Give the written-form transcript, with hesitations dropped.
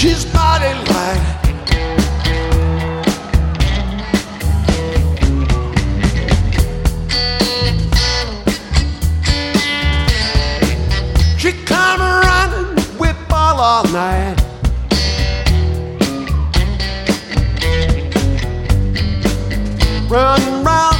She's mighty light. She come running with ball all night. Running round